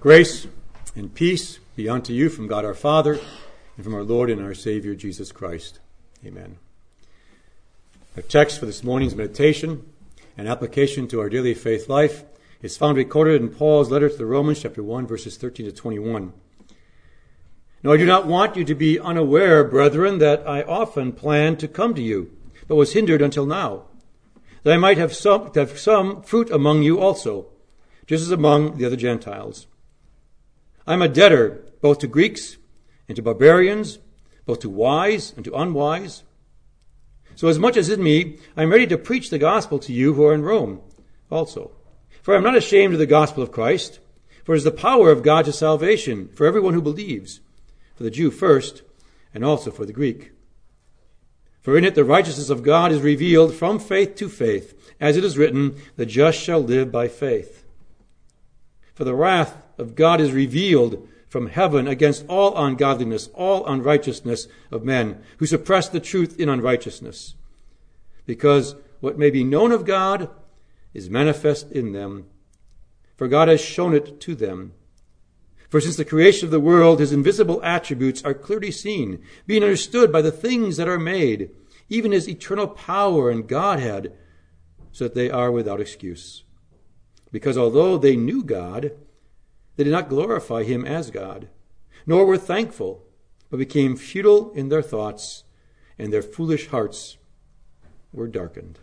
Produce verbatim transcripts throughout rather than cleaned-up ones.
Grace and peace be unto you from God our Father and from our Lord and our Savior Jesus Christ. Amen. Our text for this morning's meditation and application to our daily faith life is found recorded in Paul's letter to the Romans, chapter one, verses thirteen to twenty-one. Now I do not want you to be unaware, brethren, that I often planned to come to you, but was hindered until now, that I might have some, have some fruit among you also, just as among the other Gentiles. I am a debtor both to Greeks and to barbarians, both to wise and to unwise. So as much as in me, I am ready to preach the gospel to you who are in Rome also. For I am not ashamed of the gospel of Christ, for it is the power of God to salvation for everyone who believes, for the Jew first, and also for the Greek. For in it the righteousness of God is revealed from faith to faith, as it is written, the just shall live by faith. For the wrath of God is revealed from heaven against all ungodliness, all unrighteousness of men, who suppress the truth in unrighteousness. Because what may be known of God is manifest in them, for God has shown it to them. For since the creation of the world, his invisible attributes are clearly seen, being understood by the things that are made, even his eternal power and Godhead, so that they are without excuse. Because although they knew God, they did not glorify him as God, nor were thankful, but became futile in their thoughts, and their foolish hearts were darkened.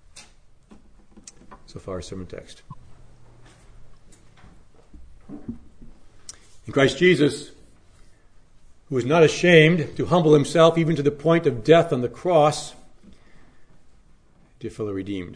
So far, sermon text. In Christ Jesus, who was not ashamed to humble himself even to the point of death on the cross, dear fellow redeemed.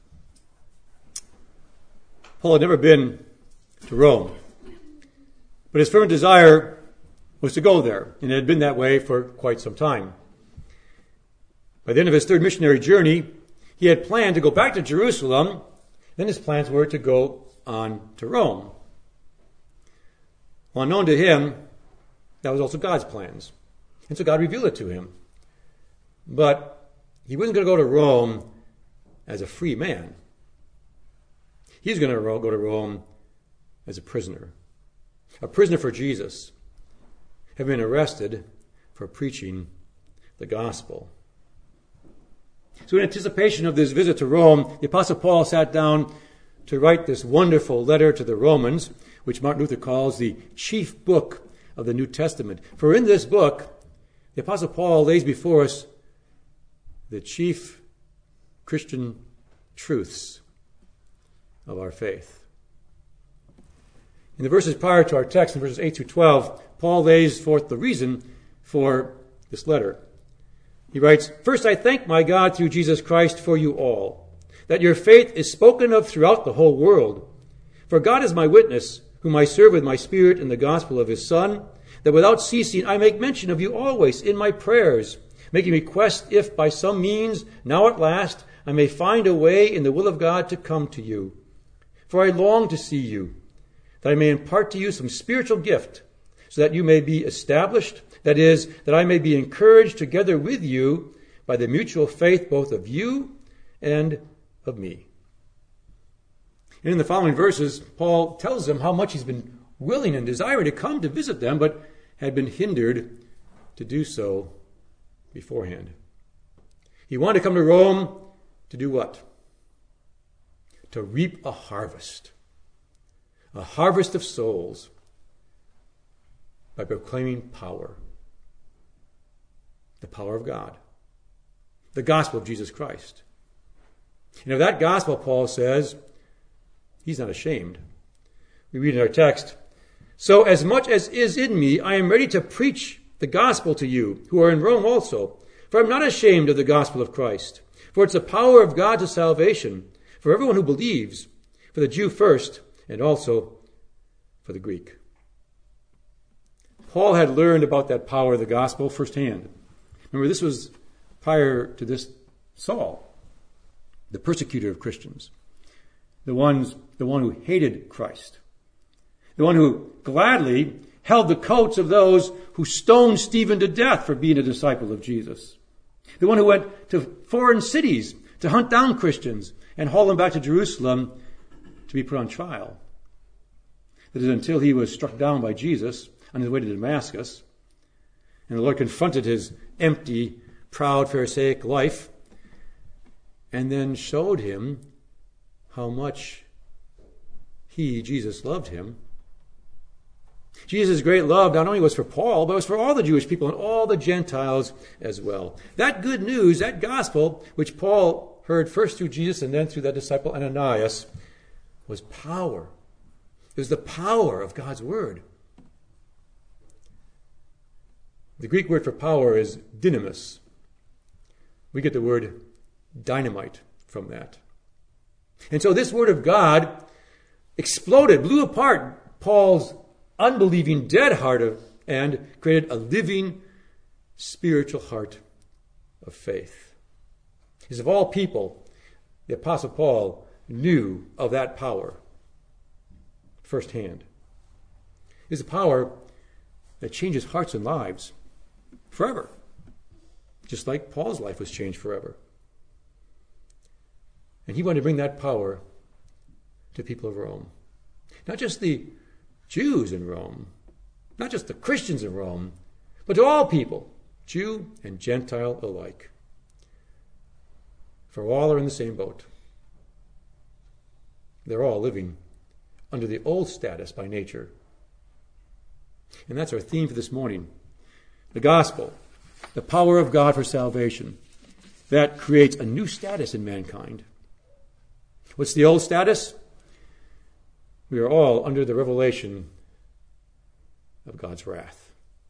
Paul had never been to Rome, but his fervent desire was to go there, and it had been that way for quite some time. By the end of his third missionary journey, he had planned to go back to Jerusalem. Then his plans were to go on to Rome. Well, unknown to him, that was also God's plans. And so God revealed it to him. But he wasn't going to go to Rome as a free man. He's going to go to Rome as a prisoner. A prisoner for Jesus, having been arrested for preaching the gospel. So in anticipation of this visit to Rome, the Apostle Paul sat down to write this wonderful letter to the Romans, which Martin Luther calls the chief book of the New Testament. For in this book, the Apostle Paul lays before us the chief Christian truths of our faith. In the verses prior to our text, in verses eight through twelve, Paul lays forth the reason for this letter. He writes, First, I thank my God through Jesus Christ for you all, that your faith is spoken of throughout the whole world. For God is my witness, whom I serve with my spirit in the gospel of his Son, that without ceasing I make mention of you always in my prayers, making request if by some means, now at last, I may find a way in the will of God to come to you. For I long to see you, that I may impart to you some spiritual gift, so that you may be established, that is, that I may be encouraged together with you by the mutual faith both of you and of me. And in the following verses, Paul tells them how much he's been willing and desiring to come to visit them, but had been hindered to do so beforehand. He wanted to come to Rome to do what? To reap a harvest. A harvest of souls by proclaiming power. The power of God. The gospel of Jesus Christ. And of that gospel, Paul says, he's not ashamed. We read in our text, So as much as is in me, I am ready to preach the gospel to you, who are in Rome also. For I am not ashamed of the gospel of Christ. For it's the power of God to salvation, for everyone who believes, for the Jew first, and also for the Greek. Paul had learned about that power of the gospel firsthand. Remember, this was prior to this Saul, the persecutor of Christians, the ones, the one who hated Christ, the one who gladly held the coats of those who stoned Stephen to death for being a disciple of Jesus, the one who went to foreign cities to hunt down Christians and haul them back to Jerusalem to be put on trial. That is, until he was struck down by Jesus on his way to Damascus, and the Lord confronted his empty, proud, Pharisaic life, and then showed him how much he, Jesus, loved him. Jesus' great love not only was for Paul, but it was for all the Jewish people and all the Gentiles as well. That good news, that gospel, which Paul heard first through Jesus and then through that disciple Ananias, was power. It was the power of God's word. The Greek word for power is dynamis. We get the word dynamite from that. And so this word of God exploded, blew apart Paul's unbelieving dead heart of, and created a living spiritual heart of faith. As of all people, the Apostle Paul knew of that power firsthand. It is a power that changes hearts and lives forever, just like Paul's life was changed forever. And he wanted to bring that power to people of Rome. Not just the Jews in Rome, not just the Christians in Rome, but to all people, Jew and Gentile alike. For all are in the same boat. They're all living under the old status by nature. And that's our theme for this morning. The gospel, the power of God for salvation, that creates a new status in mankind. What's the old status? We are all under the revelation of God's wrath.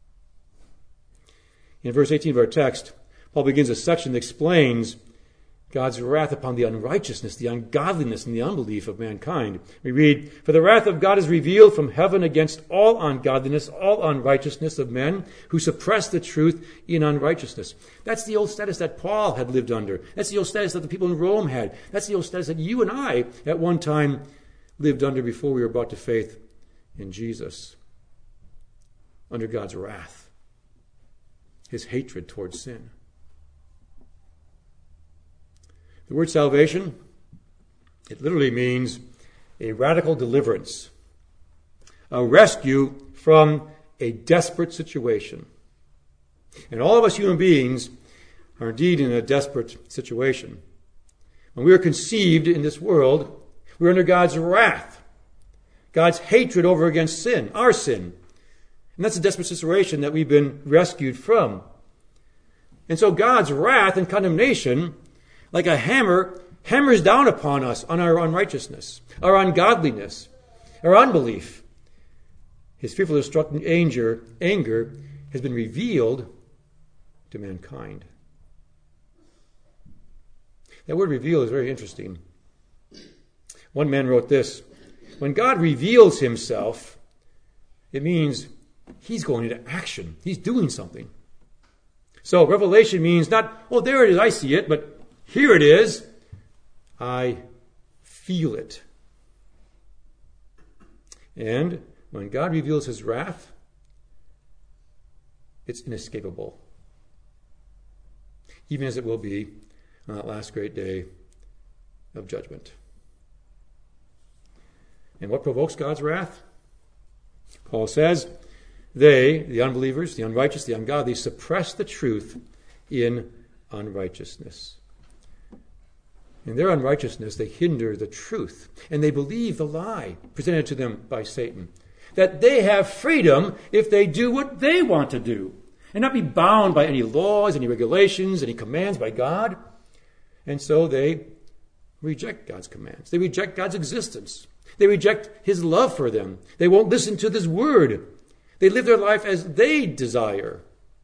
In verse eighteen of our text, Paul begins a section that explains God's wrath upon the unrighteousness, the ungodliness, and the unbelief of mankind. We read, "For the wrath of God is revealed from heaven against all ungodliness, all unrighteousness of men who suppress the truth in unrighteousness." That's the old status that Paul had lived under. That's the old status that the people in Rome had. That's the old status that you and I at one time lived under before we were brought to faith in Jesus. Under God's wrath, his hatred towards sin. The word salvation, it literally means a radical deliverance, a rescue from a desperate situation. And all of us human beings are indeed in a desperate situation. When we were conceived in this world, we were under God's wrath, God's hatred over against sin, our sin. And that's a desperate situation that we've been rescued from. And so God's wrath and condemnation, like a hammer, hammers down upon us on our unrighteousness, our ungodliness, our unbelief. His fearful destructive anger, anger has been revealed to mankind. That word reveal is very interesting. One man wrote this: when God reveals himself, it means he's going into action. He's doing something. So revelation means not, oh, there it is, I see it, but here it is, I feel it. And when God reveals his wrath, it's inescapable. Even as it will be on that last great day of judgment. And what provokes God's wrath? Paul says, they, the unbelievers, the unrighteous, the ungodly, suppress the truth in unrighteousness. In their unrighteousness, they hinder the truth, and they believe the lie presented to them by Satan, that they have freedom if they do what they want to do, and not be bound by any laws, any regulations, any commands by God. And so they reject God's commands. They reject God's existence. They reject his love for them. They won't listen to this word. They live their life as they desire.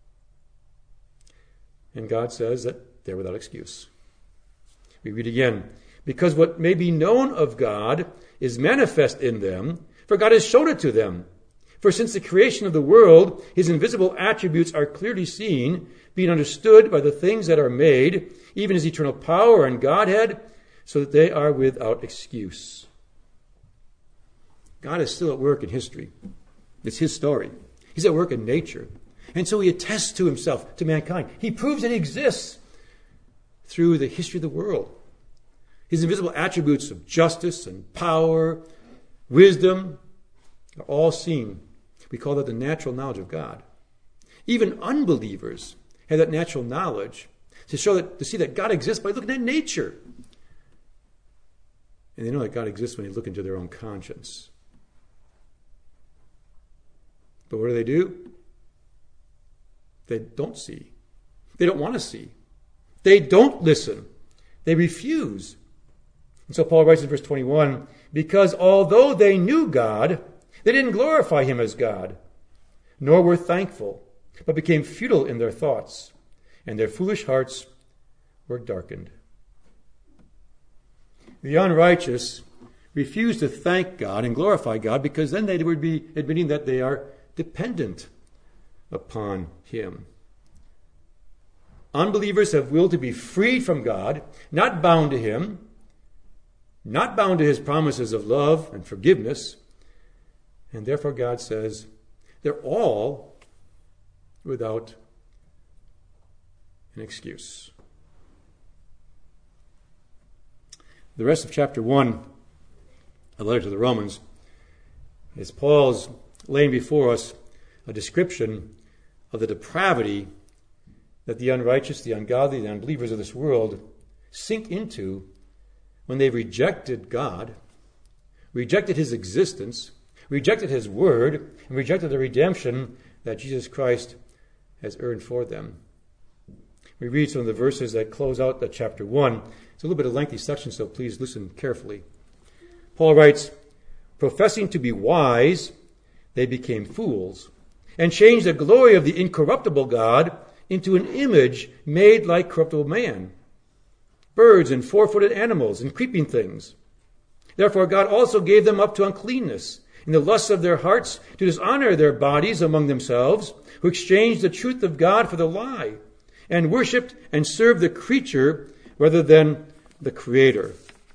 And God says that they're without excuse. We read again, because what may be known of God is manifest in them, for God has shown it to them. For since the creation of the world, his invisible attributes are clearly seen, being understood by the things that are made, even his eternal power and Godhead, so that they are without excuse. God is still at work in history. It's his story. He's at work in nature. And so he attests to himself, to mankind. He proves that he exists through the history of the world. His invisible attributes of justice and power, wisdom, are all seen. We call that the natural knowledge of God. Even unbelievers have that natural knowledge to show that, to see that God exists by looking at nature. And they know that God exists when they look into their own conscience. But what do they do? They don't see. They don't want to see. They don't listen. They refuse. And so Paul writes in verse twenty-one, because although they knew God, they didn't glorify him as God, nor were thankful, but became futile in their thoughts, and their foolish hearts were darkened. The unrighteous refuse to thank God and glorify God because then they would be admitting that they are dependent upon him. Unbelievers have willed to be freed from God, not bound to him, not bound to his promises of love and forgiveness. And therefore God says they're all without an excuse. The rest of chapter one, a letter to the Romans, is Paul's laying before us a description of the depravity that the unrighteous, the ungodly, the unbelievers of this world sink into when they rejected God, rejected his existence, rejected his word, and rejected the redemption that Jesus Christ has earned for them. We read some of the verses that close out the chapter one. It's a little bit of a lengthy section, so please listen carefully. Paul writes, professing to be wise, they became fools, and changed the glory of the incorruptible God into an image made like corruptible man, birds and four-footed animals and creeping things. Therefore God also gave them up to uncleanness in the lusts of their hearts to dishonor their bodies among themselves, who exchanged the truth of God for the lie, and worshipped and served the creature rather than the Creator.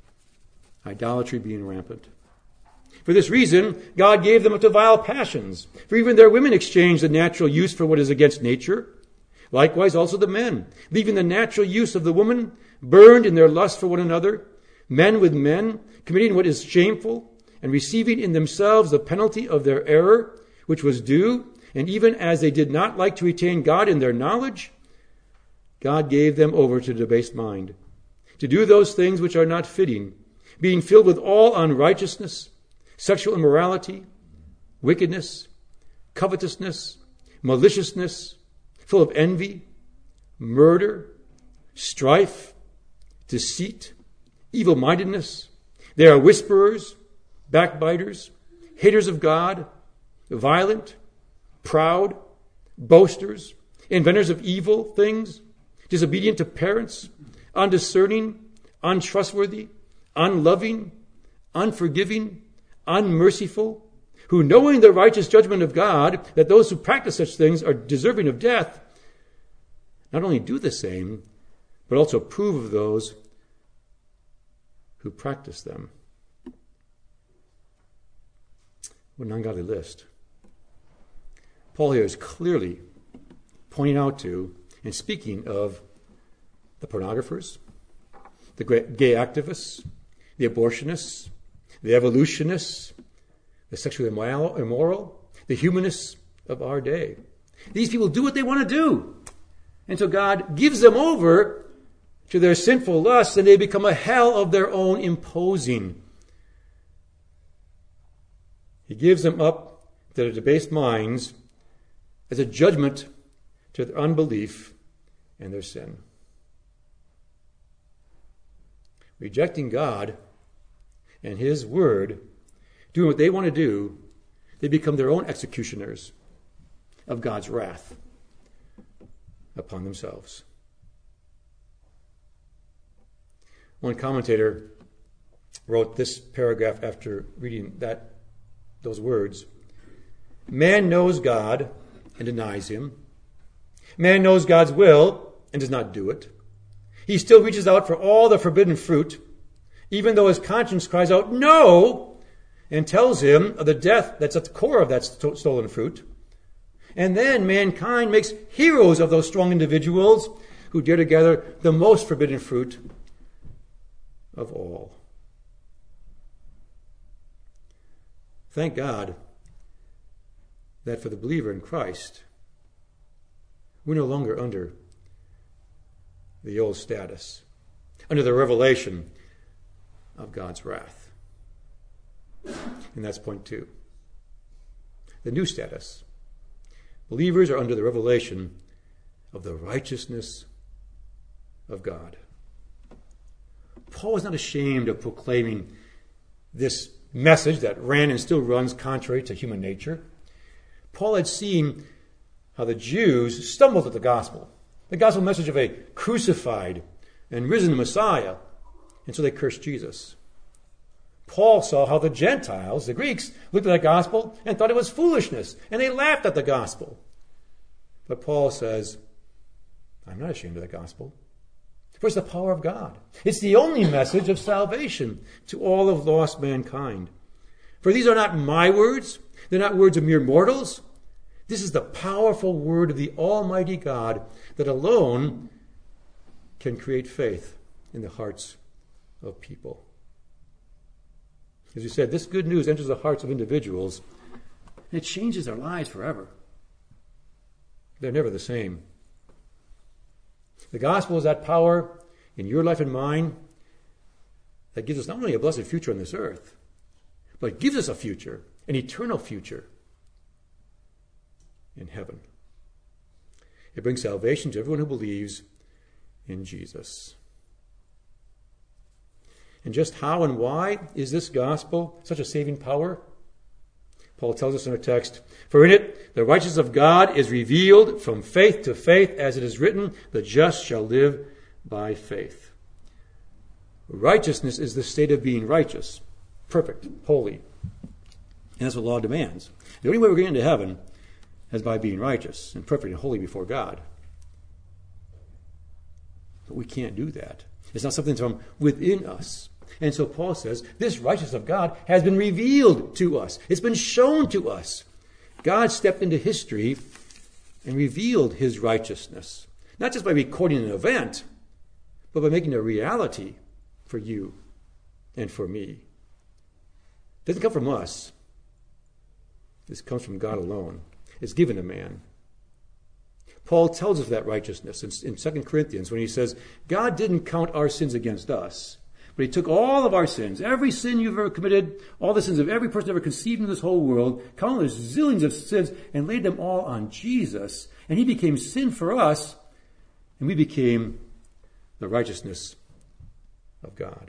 Idolatry being rampant. For this reason, God gave them up to vile passions. For even their women exchanged the natural use for what is against nature. Likewise also the men, leaving the natural use of the woman, burned in their lust for one another, men with men, committing what is shameful, and receiving in themselves the penalty of their error, which was due, and even as they did not like to retain God in their knowledge, God gave them over to debased mind, to do those things which are not fitting, being filled with all unrighteousness, sexual immorality, wickedness, covetousness, maliciousness, full of envy, murder, strife, deceit, evil-mindedness. They are whisperers, backbiters, haters of God, violent, proud, boasters, inventors of evil things, disobedient to parents, undiscerning, untrustworthy, unloving, unforgiving, unmerciful, who, knowing the righteous judgment of God, that those who practice such things are deserving of death, not only do the same, but also approve of those who practice them. What an ungodly list. Paul here is clearly pointing out to and speaking of the pornographers, the gay activists, the abortionists, the evolutionists, the sexually immoral, the humanists of our day. These people do what they want to do. And so God gives them over to their sinful lusts, and they become a hell of their own imposing. He gives them up to their debased minds as a judgment to their unbelief and their sin. Rejecting God and his word, doing what they want to do, they become their own executioners of God's wrath upon themselves. One commentator wrote this paragraph after reading that those words. Man knows God and denies him. Man knows God's will and does not do it. He still reaches out for all the forbidden fruit, even though his conscience cries out, no, and tells him of the death that's at the core of that st- stolen fruit. And then mankind makes heroes of those strong individuals who dare to gather the most forbidden fruit of all. Thank God that for the believer in Christ, we're no longer under the old status, under the revelation of God's wrath. And that's point two. The new status. Believers are under the revelation of the righteousness of God. Paul was not ashamed of proclaiming this message that ran and still runs contrary to human nature. Paul had seen how the Jews stumbled at the gospel, the gospel message of a crucified and risen Messiah, and so they cursed Jesus. Paul saw how the Gentiles, the Greeks, looked at that gospel and thought it was foolishness, and they laughed at the gospel. But Paul says, I'm not ashamed of the gospel. For it's the power of God. It's the only message of salvation to all of lost mankind. For these are not my words. They're not words of mere mortals. This is the powerful word of the Almighty God that alone can create faith in the hearts of people. As you said, this good news enters the hearts of individuals, and it changes their lives forever. They're never the same. The gospel is that power in your life and mine that gives us not only a blessed future on this earth, but gives us a future, an eternal future in heaven. It brings salvation to everyone who believes in Jesus. And just how and why is this gospel such a saving power? Paul tells us in our text, for in it the righteousness of God is revealed from faith to faith, as it is written, the just shall live by faith. Righteousness is the state of being righteous, perfect, holy. And that's what law demands. The only way we're getting into heaven is by being righteous and perfect and holy before God. But we can't do that. It's not something from within us. And so Paul says, this righteousness of God has been revealed to us. It's been shown to us. God stepped into history and revealed his righteousness. Not just by recording an event, but by making it a reality for you and for me. It doesn't come from us. This comes from God alone. It's given to man. Paul tells us that righteousness in, in Second Corinthians when he says, God didn't count our sins against us, but he took all of our sins, every sin you've ever committed, all the sins of every person ever conceived in this whole world, countless zillions of sins, and laid them all on Jesus. And he became sin for us, and we became the righteousness of God.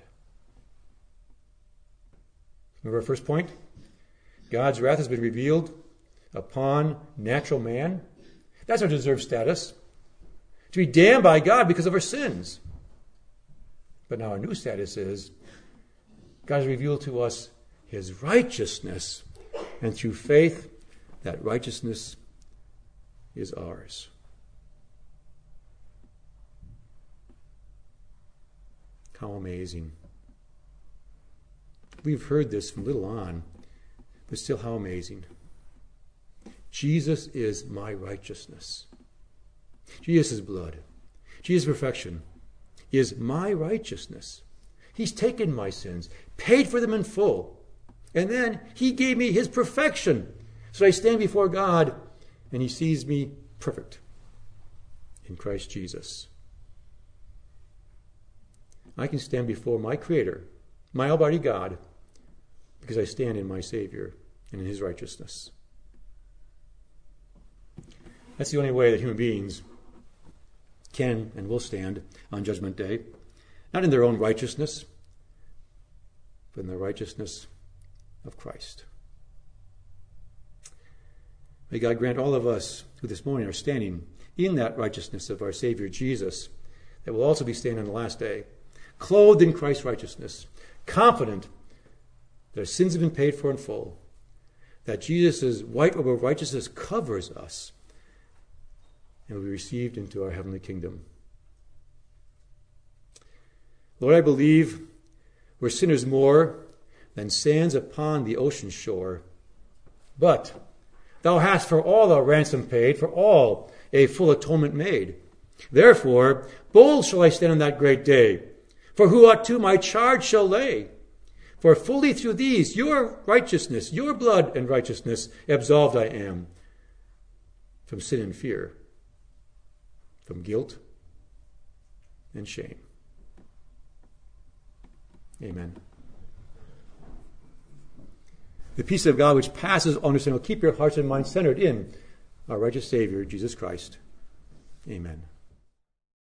Remember our first point? God's wrath has been revealed upon natural man. That's our deserved status. To be damned by God because of our sins. But now our new status is God has revealed to us his righteousness. And through faith, that righteousness is ours. How amazing. We've heard this from little on, but still how amazing. Jesus is my righteousness. Jesus' blood, Jesus' perfection is my righteousness. He's taken my sins, paid for them in full, and then he gave me his perfection. So I stand before God and he sees me perfect in Christ Jesus. I can stand before my Creator, my Almighty God, because I stand in my Savior and in his righteousness. That's the only way that human beings can and will stand on Judgment Day. Not in their own righteousness, but in the righteousness of Christ. May God grant all of us who this morning are standing in that righteousness of our Savior Jesus, that will also be standing on the last day, clothed in Christ's righteousness, confident that our sins have been paid for in full, that Jesus' white robe of righteousness covers us, and will be received into our heavenly kingdom. Lord, I believe we're sinners more than sands upon the ocean shore. But thou hast for all a ransom paid, for all a full atonement made. Therefore, bold shall I stand on that great day, for who unto my charge shall lay? For fully through these, your righteousness, your blood and righteousness, absolved I am. from sin and fear, from guilt and shame. Amen. The peace of God, which passes understanding, will keep your hearts and minds centered in our righteous Savior, Jesus Christ. Amen.